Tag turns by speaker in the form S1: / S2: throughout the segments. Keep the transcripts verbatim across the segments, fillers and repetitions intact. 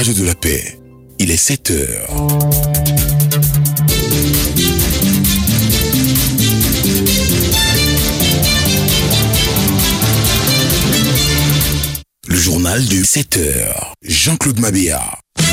S1: Radio de la Paix, il est sept heures. Le journal de sept heures. Jean-Claude Mabéa.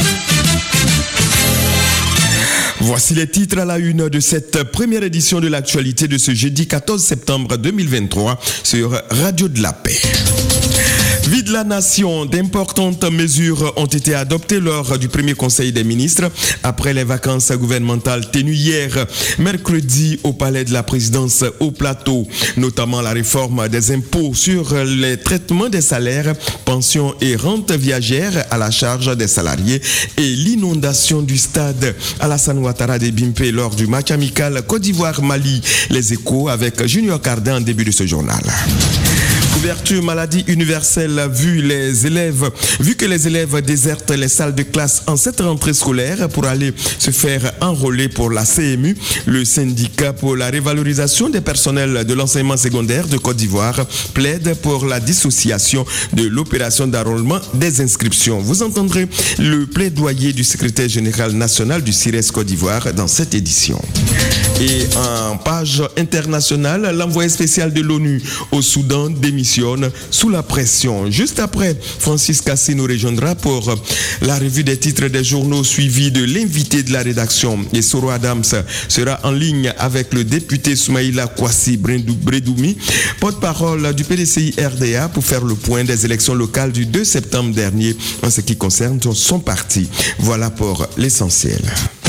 S2: Voici les titres à la une de cette première édition de l'actualité de ce jeudi quatorze septembre deux mille vingt-trois sur Radio de la Paix. Vie de la nation, d'importantes mesures ont été adoptées lors du premier conseil des ministres après les vacances gouvernementales tenues hier, mercredi, au palais de la présidence au plateau, notamment la réforme des impôts sur les traitements des salaires, pensions et rentes viagères à la charge des salariés et l'inondation du stade Alassane Ouattara de Bimpe lors du match amical Côte d'Ivoire-Mali. Les Échos avec Junior Cardin en début de ce journal. Couverture maladie universelle vu les élèves, vu que les élèves désertent les salles de classe en cette rentrée scolaire pour aller se faire enrôler pour la C M U, le syndicat pour la révalorisation des personnels de l'enseignement secondaire de Côte d'Ivoire plaide pour la dissociation de l'opération d'enrôlement des inscriptions. Vous entendrez le plaidoyer du secrétaire général national du C I R E S Côte d'Ivoire dans cette édition. Et en page internationale, l'envoyé spécial de l'ONU au Soudan démissionne sous la pression. Juste après, Francis Kassi nous rejoindra pour la revue des titres des journaux suivi de l'invité de la rédaction. Et Soro Adams sera en ligne avec le député Soumaïla Kwasi Bredoumi, porte-parole du P D C I R D A, pour faire le point des élections locales du deux septembre dernier en ce qui concerne son parti. Voilà pour l'essentiel.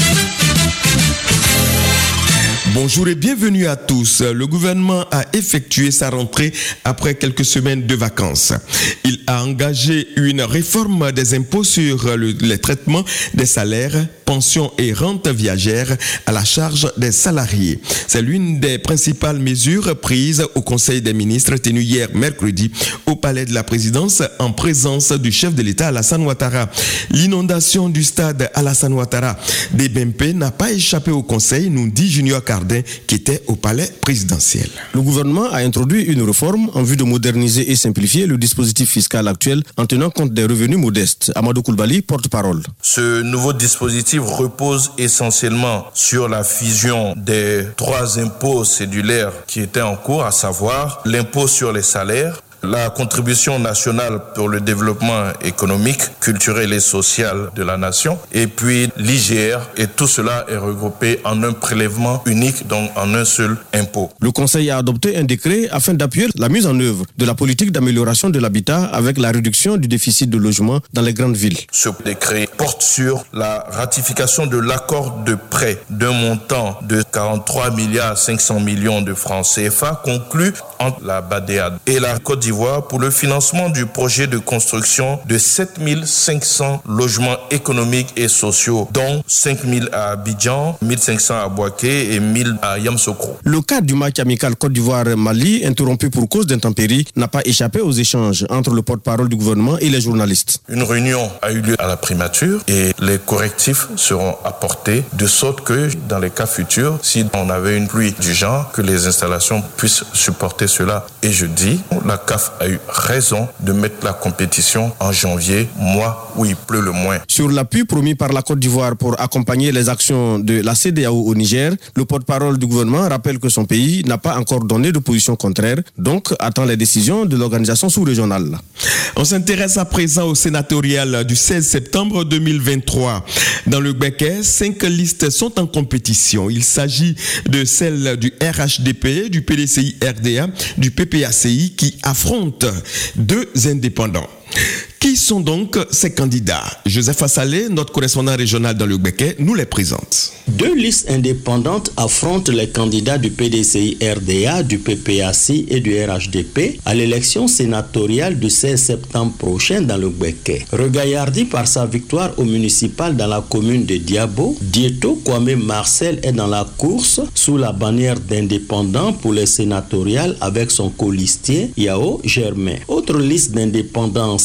S2: Bonjour et bienvenue à tous. Le gouvernement a effectué sa rentrée après quelques semaines de vacances. Il a engagé une réforme des impôts sur le, les traitements des salaires, pensions et rentes viagères à la charge des salariés. C'est l'une des principales mesures prises au Conseil des ministres tenu hier mercredi au palais de la présidence en présence du chef de l'État Alassane Ouattara. L'inondation du stade Alassane Ouattara de Bimpe n'a pas échappé au Conseil, nous dit Junior Cardin qui était au palais présidentiel.
S3: Le gouvernement a introduit une réforme en vue de moderniser et simplifier le dispositif fiscal actuel en tenant compte des revenus modestes. Amadou Koulibaly, porte-parole.
S4: Ce nouveau dispositif repose essentiellement sur la fusion des trois impôts cédulaires qui étaient en cours, à savoir l'impôt sur les salaires, la contribution nationale pour le développement économique, culturel et social de la nation, et puis l'I G R, et tout cela est regroupé en un prélèvement unique, donc en un seul impôt.
S3: Le Conseil a adopté un décret afin d'appuyer la mise en œuvre de la politique d'amélioration de l'habitat avec la réduction du déficit de logement dans les grandes villes.
S4: Ce décret porte sur la ratification de l'accord de prêt d'un montant de quarante-trois milliards cinq cents millions de francs C F A conclu entre la B A D E A D et la Côte d'Ivoire pour le financement du projet de construction de sept mille cinq cents logements économiques et sociaux, dont cinq mille à Abidjan, mille cinq cents à Bouaké et mille à Yamoussoukro.
S3: Le cadre du match amical Côte d'Ivoire-Mali, interrompu pour cause d'intempéries, n'a pas échappé aux échanges entre le porte-parole du gouvernement et les journalistes.
S4: Une réunion a eu lieu à la primature et les correctifs seront apportés de sorte que, dans les cas futurs, si on avait une pluie du genre, que les installations puissent supporter cela. Et je dis, la C A F a eu raison de mettre la compétition en janvier, mois où il pleut le moins.
S3: Sur l'appui promis par la Côte d'Ivoire pour accompagner les actions de la C E D E A O au Niger, le porte-parole du gouvernement rappelle que son pays n'a pas encore donné de position contraire, donc attend les décisions de l'organisation sous-régionale.
S2: On s'intéresse à présent au sénatorial du seize septembre deux mille vingt-trois. Dans le Béquet, cinq listes sont en compétition. Il s'agit de celles du R H D P, du P D C I R D A, du P P A C I qui affrontent deux indépendants. Qui sont donc ces candidats? Joseph Assalé, notre correspondant régional dans le Béquet, nous les présente.
S5: Deux listes indépendantes affrontent les candidats du P D C I R D A, du P P A C I et du R H D P à l'élection sénatoriale du seize septembre prochain dans le Béquet. Regaillardi par sa victoire au municipal dans la commune de Diabo, Dieto Kwame Marcel est dans la course sous la bannière d'indépendants pour les sénatoriales avec son colistier Yao Germain. Autre liste d'indépendants, celle qu'on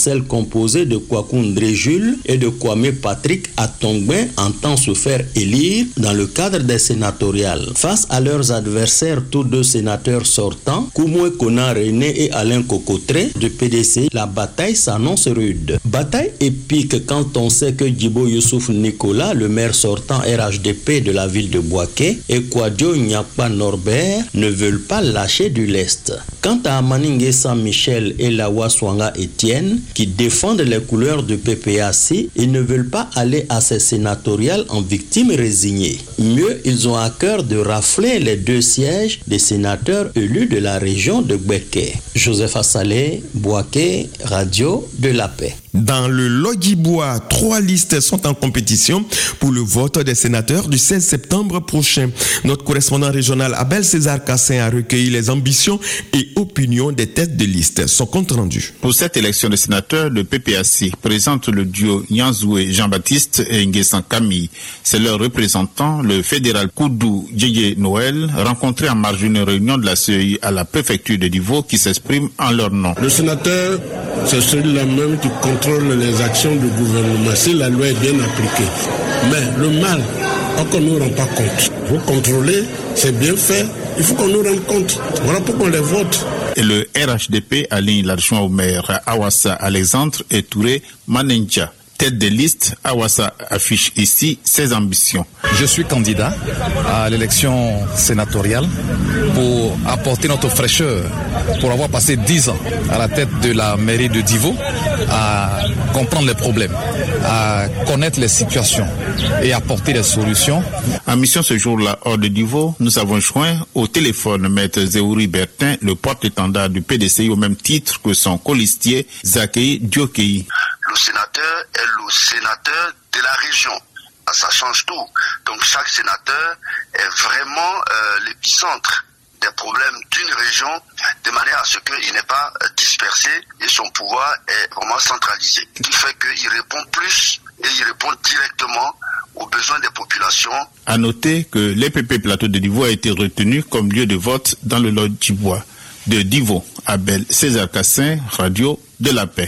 S5: composé de Kwakundre Jules et de Kwame Patrick Atongben entend se faire élire dans le cadre des sénatoriales. Face à leurs adversaires, tous deux sénateurs sortants, Koumoué Kona René et Alain Cocotré de P D C, la bataille s'annonce rude. Bataille épique quand on sait que Djibo Youssouf Nicolas, le maire sortant R H D P de la ville de Bouaké, et Kwadjo Nyakpa Norbert ne veulent pas lâcher du lest. Quant à Amaningue Saint-Michel et Lawa Swanga Etienne, qui défendent les couleurs du P P A C, ils ne veulent pas aller à ces sénatoriales en victimes résignées. Mieux, ils ont à cœur de rafler les deux sièges des sénateurs élus de la région de Gbeke. Joseph Assalé, Bouaké, Radio de la Paix.
S2: Dans le Logibwa, trois listes sont en compétition pour le vote des sénateurs du seize septembre prochain. Notre correspondant régional Abel César Cassin a recueilli les ambitions et opinions des têtes de liste. Son compte rendu.
S6: Pour cette élection de sénateurs, le P P A C présente le duo Nyanzoué Jean-Baptiste et Nguessan Camille. C'est leur représentant, le fédéral Koudou Djeye Noël, rencontré en marge d'une réunion de la C E I à la préfecture de Divo, qui s'exprime en leur nom.
S7: Le sénateur, c'est celui-là même qui contrôle les actions du gouvernement si la loi est bien appliquée. Mais le mal, on ne nous rend pas compte. Vous contrôlez, c'est bien fait, il faut qu'on nous rende compte. Voilà pourquoi on les vote.
S6: Et le R H D P aligne l'adjoint au maire Awassa Alexandre et Touré Manenja. Tête de liste, Awassa affiche ici ses ambitions.
S8: Je suis candidat à l'élection sénatoriale pour apporter notre fraîcheur, pour avoir passé dix ans à la tête de la mairie de Divo, à comprendre les problèmes, à connaître les situations et apporter des solutions.
S6: En mission ce jour-là, hors de Divo, nous avons joint au téléphone Maître Zéouri Bertin, le porte-étendard du P D C I, au même titre que son colistier Zakei Diokei.
S9: Le sénateur est le sénateur de la région. Ça change tout. Donc chaque sénateur est vraiment euh, l'épicentre des problèmes d'une région, de manière à ce qu'il n'est pas dispersé et son pouvoir est vraiment centralisé. Ce qui fait qu'il répond plus et il répond directement aux besoins des populations.
S6: À noter que l'E P P Plateau de Divo a été retenu comme lieu de vote dans le Logibwa. De Divo, Abel César Cassin, Radio de la Paix.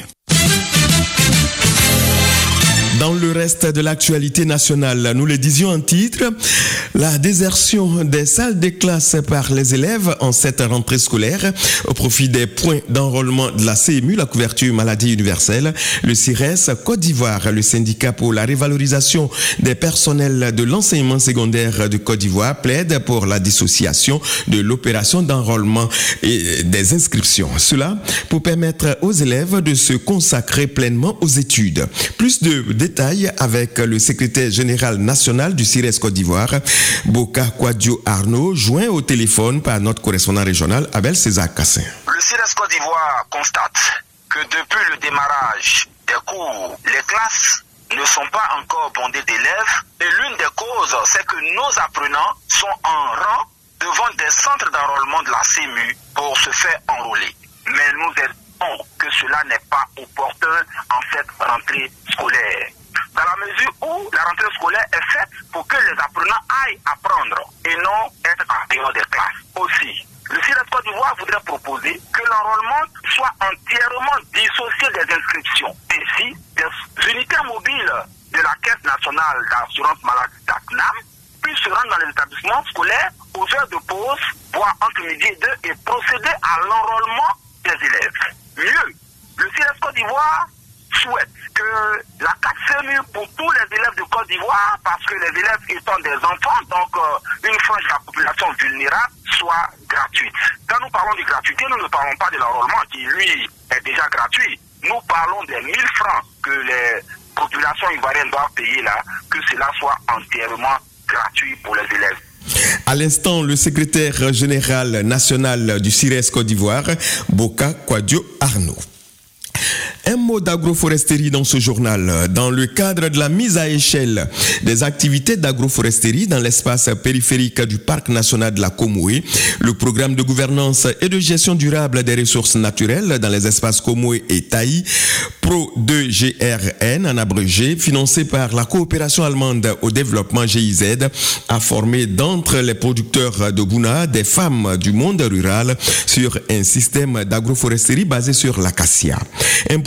S2: Dans le reste de l'actualité nationale, nous le disions en titre, la désertion des salles de classe par les élèves en cette rentrée scolaire au profit des points d'enrôlement de la C M U, la couverture maladie universelle, le C I R E S Côte d'Ivoire, le syndicat pour la révalorisation des personnels de l'enseignement secondaire de Côte d'Ivoire plaide pour la dissociation de l'opération d'enrôlement et des inscriptions. Cela pour permettre aux élèves de se consacrer pleinement aux études. Plus de détails avec le secrétaire général national du C I R E S Côte d'Ivoire, Boka Kwadjo Arnaud, joint au téléphone par notre correspondant régional Abel César Cassin.
S10: Le C I R E S Côte d'Ivoire constate que depuis le démarrage des cours, les classes ne sont pas encore bondées d'élèves et l'une des causes, c'est que nos apprenants sont en rang devant des centres d'enrôlement de la C M U pour se faire enrôler. Mais nous estimons que cela n'est pas opportun en cette rentrée scolaire. Dans la mesure où la rentrée scolaire est faite pour que les apprenants aillent apprendre et non être en dehors des classes. Aussi, le C I R E S Côte d'Ivoire voudrait proposer que l'enrôlement soit entièrement dissocié des inscriptions. Ainsi, des unités mobiles de la Caisse nationale d'assurance maladie d'A C N A M puissent se rendre dans les établissements scolaires aux heures de pause, voire entre midi et deux, et procéder à l'enrôlement des élèves. Mieux, le C I R E S Côte d'Ivoire souhaite que la carte C M U pour tous les élèves de Côte d'Ivoire, parce que les élèves étant des enfants, donc euh, une frange de la population vulnérable, soit gratuite. Quand nous parlons de gratuité, nous ne parlons pas de l'enrôlement qui, lui, est déjà gratuit. Nous parlons des mille francs que les populations ivoiriennes doivent payer là, que cela soit entièrement gratuit pour les élèves.
S2: À l'instant, le secrétaire général national du C I R E S Côte d'Ivoire, Boka Kwadjo Arnaud. Un mot d'agroforesterie dans ce journal. Dans le cadre de la mise à échelle des activités d'agroforesterie dans l'espace périphérique du Parc national de la Komoué, le programme de gouvernance et de gestion durable des ressources naturelles dans les espaces Komoué et Taï, Pro deux G R N en abrégé, financé par la coopération allemande au développement G I Z, a formé d'entre les producteurs de Bouna des femmes du monde rural sur un système d'agroforesterie basé sur l'acacia. Un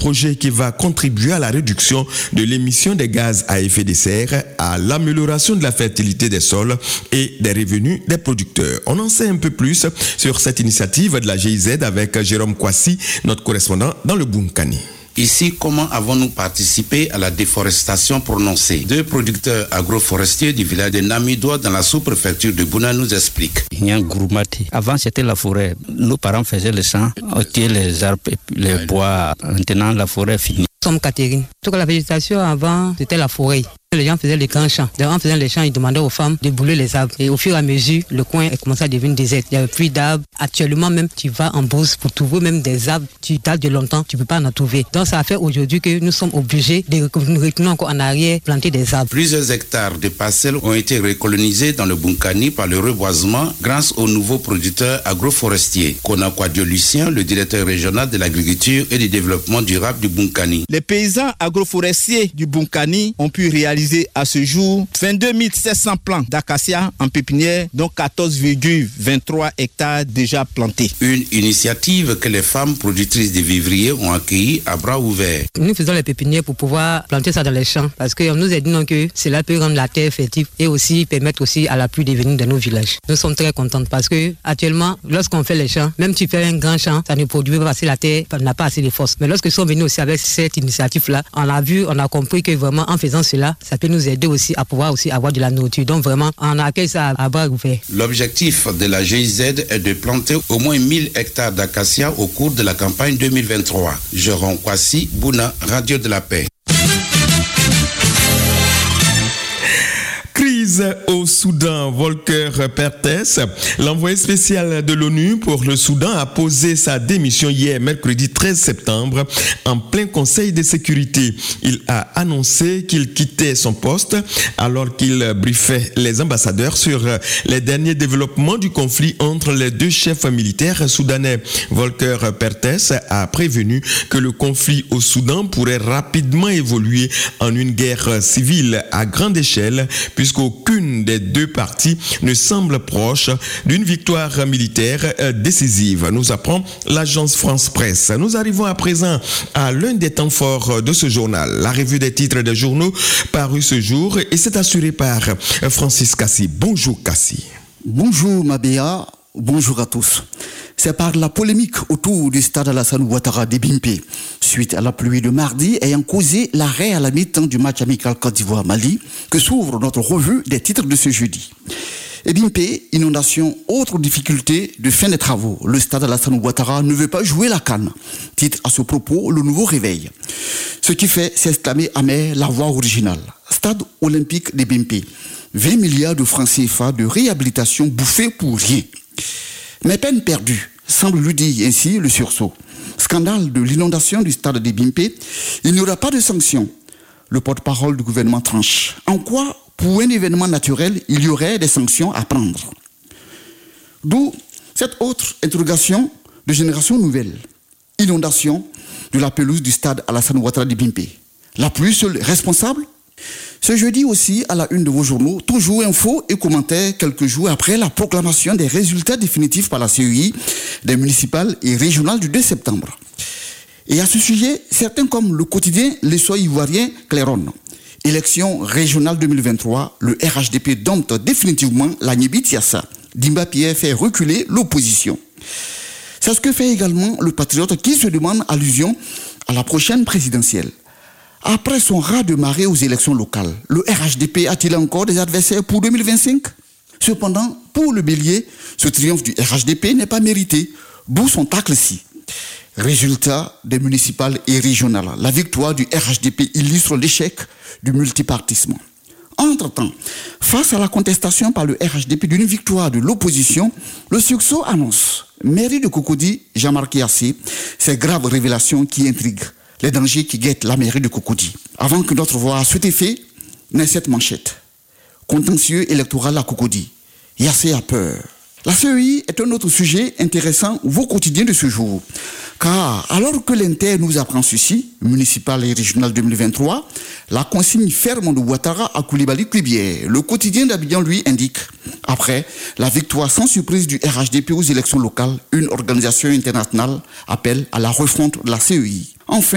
S2: projet qui va contribuer à la réduction de l'émission des gaz à effet de serre, à l'amélioration de la fertilité des sols et des revenus des producteurs. On en sait un peu plus sur cette initiative de la G I Z avec Jérôme Kwasi, notre correspondant dans le Bunkani.
S11: Ici, comment avons-nous participé à la déforestation prononcée? Deux producteurs agroforestiers du village de Namidoua dans la sous-préfecture de Bouna nous expliquent.
S12: Avant, c'était la forêt. Nos parents faisaient le champ, ôtaient les arbres et les bois. Maintenant, la forêt est finie.
S13: Nous sommes Catherine. Toute la végétation avant, c'était la forêt. Les gens faisaient les grands champs. En faisant les champs, ils demandaient aux femmes de brûler les arbres. Et au fur et à mesure, le coin a commencé à devenir désert. Il n'y avait plus d'arbres. Actuellement, même, tu vas en Beauce pour trouver même des arbres. Tu dates de longtemps, tu ne peux pas en trouver. Donc, ça a fait aujourd'hui que nous sommes obligés de retourner encore en arrière, planter des arbres.
S11: Plusieurs hectares de parcelles ont été recolonisés dans le Bunkani par le reboisement grâce aux nouveaux producteurs agroforestiers. Konakwadio Lucien, le directeur régional de l'agriculture et du développement durable du Bunkani.
S14: Les paysans agroforestiers du Bunkani ont pu réaliser à ce jour vingt-deux mille sept cents plants d'acacia en pépinière, dont quatorze virgule vingt-trois hectares déjà plantés.
S11: Une initiative que les femmes productrices de vivriers ont accueillie à bras ouverts.
S13: Nous faisons les pépinières pour pouvoir planter ça dans les champs parce qu'on nous a dit non, que cela peut rendre la terre fertile et aussi permettre aussi à la pluie de venir dans nos villages. Nous sommes très contents parce que actuellement, lorsqu'on fait les champs, même si tu fais un grand champ, ça ne produit pas assez la terre, n'a pas assez de force. Mais lorsque nous sommes venus aussi avec cette initiative-là, on a vu, on a compris que vraiment en faisant cela, ça peut nous aider aussi à pouvoir aussi avoir de la nourriture. Donc vraiment, on accueille ça à bras ouverts.
S11: L'objectif de la G I Z est de planter au moins mille hectares d'acacia au cours de la campagne deux mille vingt-trois. Jérôme Kwasi, Bouna, Radio de la Paix.
S2: Crise au Soudan, Volker Perthes, l'envoyé spécial de l'ONU pour le Soudan, a posé sa démission hier, mercredi treize septembre, en plein Conseil de sécurité. Il a annoncé qu'il quittait son poste alors qu'il briefait les ambassadeurs sur les derniers développements du conflit entre les deux chefs militaires soudanais. Volker Perthes a prévenu que le conflit au Soudan pourrait rapidement évoluer en une guerre civile à grande échelle, puisqu'aucune des deux parties ne semble proche d'une victoire militaire décisive, nous apprend l'agence France Presse. Nous arrivons à présent à l'un des temps forts de ce journal, la revue des titres des journaux parus ce jour, et c'est assuré par Francis Kassi. Bonjour Kassi.
S15: Bonjour Mabéa, bonjour à tous. C'est par la polémique autour du stade Alassane Ouattara de Bimpe, suite à la pluie de mardi ayant causé l'arrêt à la mi-temps du match amical Côte d'Ivoire-Mali, que s'ouvre notre revue des titres de ce jeudi. Et Bimpe, inondation, autre difficulté de fin des travaux. Le stade Alassane Ouattara ne veut pas jouer la canne. Titre à ce propos, le nouveau réveil. Ce qui fait s'exclamer amer la voix originale. Stade olympique de Bimpe. vingt milliards de francs C F A de réhabilitation bouffés pour rien. Mais peine perdue, semble lui dire ainsi le sursaut. Scandale de l'inondation du stade de Bimpe, il n'y aura pas de sanctions. Le porte-parole du gouvernement tranche. En quoi, pour un événement naturel, il y aurait des sanctions à prendre? D'où cette autre interrogation de génération nouvelle. Inondation de la pelouse du stade Alassane Ouattara de Bimpe. La pluie seule responsable? Ce jeudi aussi, à la une de vos journaux, toujours infos et commentaires quelques jours après la proclamation des résultats définitifs par la C E I des municipales et régionales du deux septembre. Et à ce sujet, certains comme le quotidien Les Sois Ivoiriens claironnent. Élection régionale deux mille vingt-trois, le R H D P dompte définitivement la Niébitiassa. Dimba Pierre fait reculer l'opposition. C'est ce que fait également le patriote qui se demande allusion à la prochaine présidentielle. Après son raz de marée aux élections locales, le R H D P a-t-il encore des adversaires pour deux mille vingt-cinq? Cependant, pour le bélier, ce triomphe du R H D P n'est pas mérité, d'où son tacle-ci. Résultat des municipales et régionales, la victoire du R H D P illustre l'échec du multipartisme. Entre-temps, face à la contestation par le R H D P d'une victoire de l'opposition, le sursaut annonce. Mairie de Cocody, Jean-Marc Yassé, ces graves révélations qui intriguent. Les dangers qui guettent la mairie de Cocody. Avant que notre voix à cet effet, naît cette manchette. Contentieux électoral à Cocody. Yassé a peur. La C E I est un autre sujet intéressant vos quotidiens de ce jour. Car alors que l'Inter nous apprend ceci, municipal et régional deux mille vingt-trois, la consigne ferme de Ouattara à Koulibaly-Cuibière, le quotidien d'Abidjan lui indique. Après la victoire sans surprise du R H D P aux élections locales, une organisation internationale appelle à la refonte de la C E I. Enfin,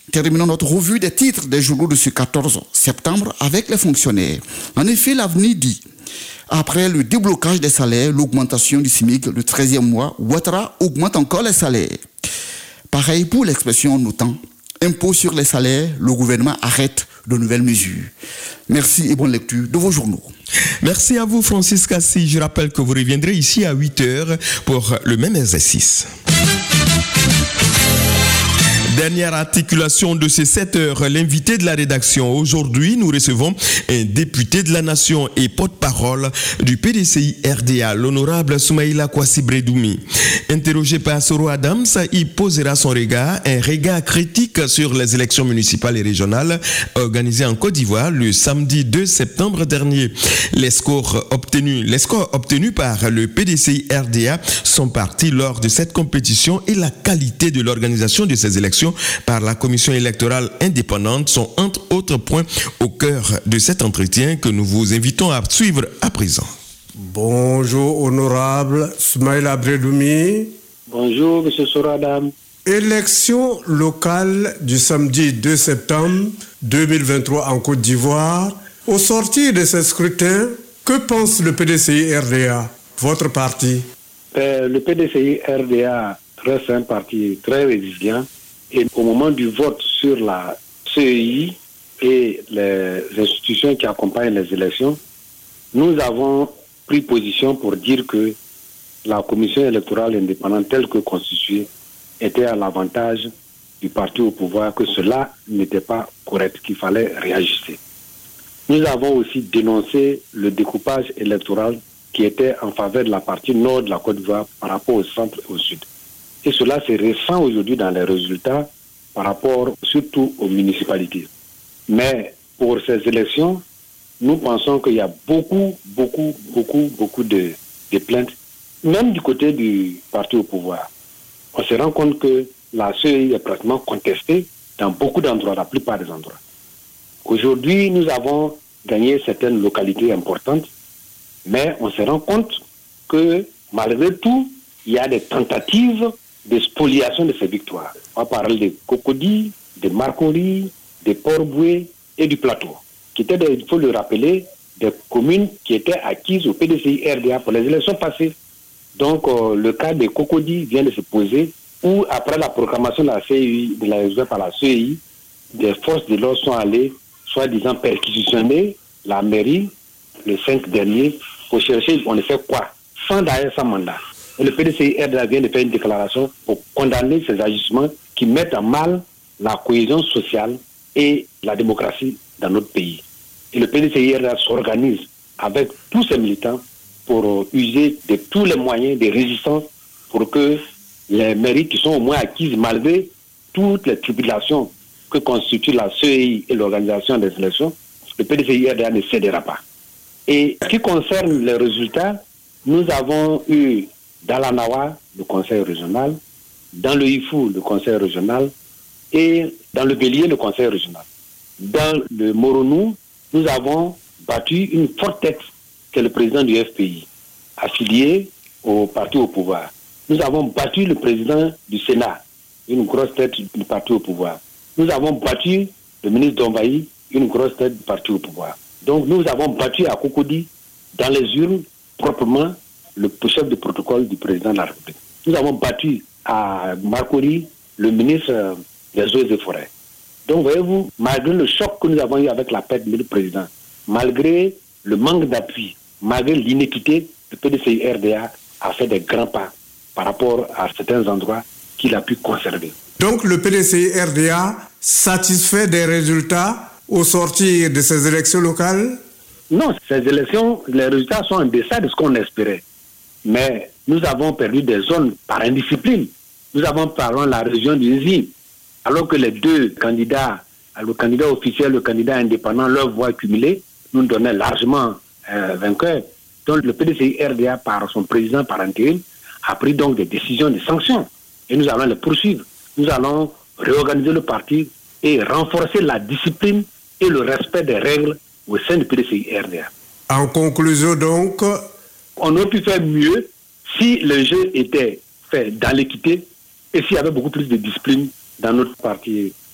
S15: Terminons notre revue des titres des journaux de ce quatorze septembre avec les fonctionnaires. En effet, l'avenir dit, après le déblocage des salaires, l'augmentation du S M I C le treizième mois, Ouattara augmente encore les salaires. Pareil pour l'expression notant, impôt sur les salaires, le gouvernement arrête de nouvelles mesures. Merci et bonne lecture de vos journaux.
S2: Merci à vous Francis Cassi. Je rappelle que vous reviendrez ici à huit heures pour le même exercice. Dernière articulation de ces sept heures, l'invité de la rédaction. Aujourd'hui, nous recevons un député de la Nation et porte-parole du P D C I R D A, l'honorable Soumaïla Kouassi Bredoumi. Interrogé par Soro Adams, il posera son regard, un regard critique sur les élections municipales et régionales organisées en Côte d'Ivoire le samedi deux septembre dernier. Les scores obtenus, les scores obtenus par le P D C I R D A sont partis lors de cette compétition et la qualité de l'organisation de ces élections par la commission électorale indépendante sont entre autres points au cœur de cet entretien que nous vous invitons à suivre à présent.
S16: Bonjour honorable Soumaïla Bredoumi.
S17: Bonjour monsieur Soradam.
S16: Élection locale du samedi deux septembre deux mille vingt-trois en Côte d'Ivoire. Au sortir de ce scrutin, que pense le P D C I R D A, votre parti?
S17: euh, Le P D C I R D A reste un parti très résilient. Et au moment du vote sur la C E I et les institutions qui accompagnent les élections, nous avons pris position pour dire que la commission électorale indépendante telle que constituée était à l'avantage du parti au pouvoir, que cela n'était pas correct, qu'il fallait réajuster. Nous avons aussi dénoncé le découpage électoral qui était en faveur de la partie nord de la Côte d'Ivoire par rapport au centre et au sud. Et cela se ressent aujourd'hui dans les résultats par rapport surtout aux municipalités. Mais pour ces élections, nous pensons qu'il y a beaucoup, beaucoup, beaucoup, beaucoup de, de plaintes, même du côté du parti au pouvoir. On se rend compte que la C E I est pratiquement contestée dans beaucoup d'endroits, la plupart des endroits. Aujourd'hui, nous avons gagné certaines localités importantes, mais on se rend compte que malgré tout, il y a des tentatives de spoliation de ces victoires. On va parler de Cocody, de Marcory, de Port-Boué et du Plateau, qui étaient, il faut le rappeler, des communes qui étaient acquises au P D C I R D A pour les élections passées. Donc euh, le cas de Cocody vient de se poser, où après la proclamation de la C E I, de la résultat par la C E I, des forces de l'ordre sont allées, soi-disant perquisitionner la mairie le cinq dernier pour chercher on ne sait quoi, sans d'ailleurs sans mandat. Et le P D C I R D A vient de faire une déclaration pour condamner ces agissements qui mettent à mal la cohésion sociale et la démocratie dans notre pays. Et le P D C I R D A s'organise avec tous ses militants pour user de tous les moyens de résistance pour que les mairies qui sont au moins acquises malgré toutes les tribulations que constitue la C E I et l'organisation des élections, le P D C I R D A ne cédera pas. Et ce qui concerne les résultats, nous avons eu dans la Nawa, le conseil régional, dans le Ifou, le conseil régional, et dans le Bélier, le conseil régional. Dans le Moronou, nous avons battu une forte tête, qui est le président du F P I, affilié au parti au pouvoir. Nous avons battu le président du Sénat, une grosse tête du parti au pouvoir. Nous avons battu le ministre d'Ombaï, une grosse tête du parti au pouvoir. Donc nous avons battu à Cocody, dans les urnes, proprement, le chef de protocole du président de la République. Nous avons battu à Marcory le ministre des Eaux et Forêts. Donc voyez-vous, malgré le choc que nous avons eu avec la perte du président, malgré le manque d'appui, malgré l'inéquité, le P D C I R D A a fait des grands pas par rapport à certains endroits qu'il a pu conserver.
S16: Donc le P D C I R D A satisfait des résultats au sortir de ces élections locales?
S17: Non, ces élections, les résultats sont en deçà de ce qu'on espérait. Mais nous avons perdu des zones par indiscipline. Nous avons par exemple la région du Zi, alors que les deux candidats, le candidat officiel et le candidat indépendant, leur voix cumulée, nous donnaient largement euh, vainqueurs. Donc le P D C I R D A, par son président par intérim, a pris donc des décisions de sanctions. Et nous allons les poursuivre. Nous allons réorganiser le parti et renforcer la discipline et le respect des règles au sein du P D C I R D A.
S16: En conclusion donc,
S17: on aurait pu faire mieux si le jeu était fait dans l'équité et s'il y avait beaucoup plus de discipline dans notre parti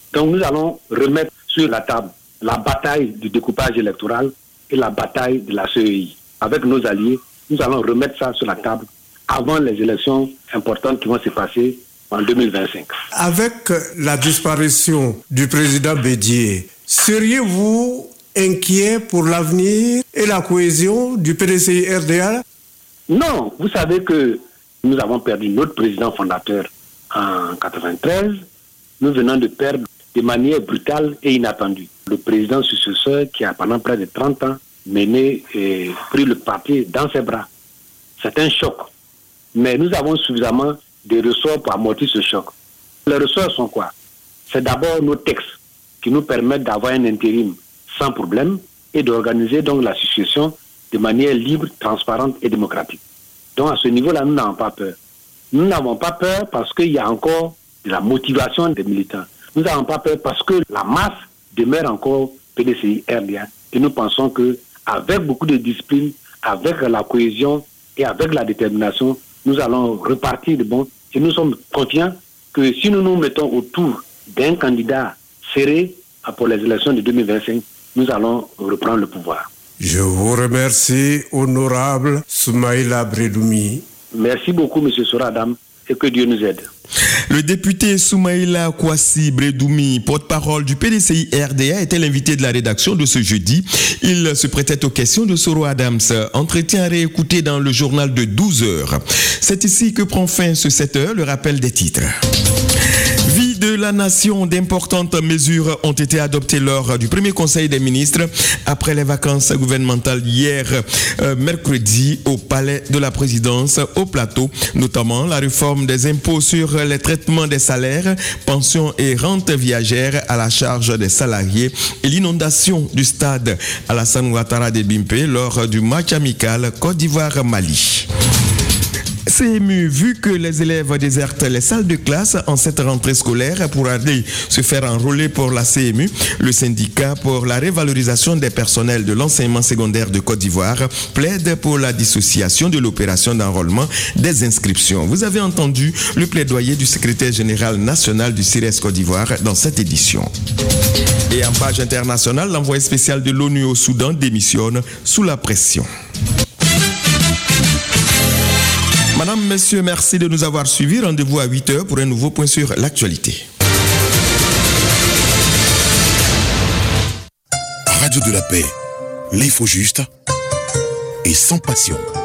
S17: Donc nous allons remettre sur la table la bataille du découpage électoral et la bataille de la C E I. Avec nos alliés, nous allons remettre ça sur la table avant les élections importantes qui vont se passer en deux mille vingt-cinq.
S16: Avec la disparition du président Bédié, seriez-vous inquiet pour l'avenir et la cohésion du P D C I R D A?
S17: Non, vous savez que nous avons perdu notre président fondateur en quatre-vingt-treize. Nous venons de perdre de manière brutale et inattendue le président successeur qui a pendant près de trente ans mené et pris le parti dans ses bras. C'est un choc. Mais nous avons suffisamment de ressorts pour amortir ce choc. Les ressorts sont quoi? C'est d'abord nos textes qui nous permettent d'avoir un intérim sans problème et d'organiser donc la succession de manière libre, transparente et démocratique. Donc à ce niveau-là, nous n'avons pas peur. Nous n'avons pas peur parce qu'il y a encore de la motivation des militants. Nous n'avons pas peur parce que la masse demeure encore P D C I R D A. Et nous pensons qu'avec beaucoup de discipline, avec la cohésion et avec la détermination, nous allons repartir de bon. Et nous sommes confiants que si nous nous mettons autour d'un candidat serré pour les élections de deux mille vingt-cinq, nous allons reprendre le pouvoir.
S16: Je vous remercie, honorable Soumaïla Bredoumi.
S17: Merci beaucoup, M. Souradam, et que Dieu nous aide.
S2: Le député Soumaïla Kouassi Bredoumi, porte-parole du P D C I R D A, était l'invité de la rédaction de ce jeudi. Il se prêtait aux questions de Soro Adams. Entretien à réécouter dans le journal de douze heures. C'est ici que prend fin ce sept heures, le rappel des titres. Vie de la nation, d'importantes mesures ont été adoptées lors du premier conseil des ministres après les vacances gouvernementales hier euh, mercredi au palais de la présidence au plateau, notamment la réforme des impôts sur les traitements des salaires, pensions et rentes viagères à la charge des salariés et l'inondation du stade Alassane Ouattara de Bimpe lors du match amical Côte d'Ivoire-Mali. C M U, vu que les élèves désertent les salles de classe en cette rentrée scolaire pour aller se faire enrôler pour la C M U, le syndicat pour la révalorisation des personnels de l'enseignement secondaire de Côte d'Ivoire plaide pour la dissociation de l'opération d'enrôlement des inscriptions. Vous avez entendu le plaidoyer du secrétaire général national du C I R E S Côte d'Ivoire dans cette édition. Et en page internationale, l'envoyé spécial de l'ONU au Soudan démissionne sous la pression. Madame, Monsieur, merci de nous avoir suivis. Rendez-vous à huit heures pour un nouveau point sur l'actualité.
S1: Radio de la paix, l'info juste et sans passion.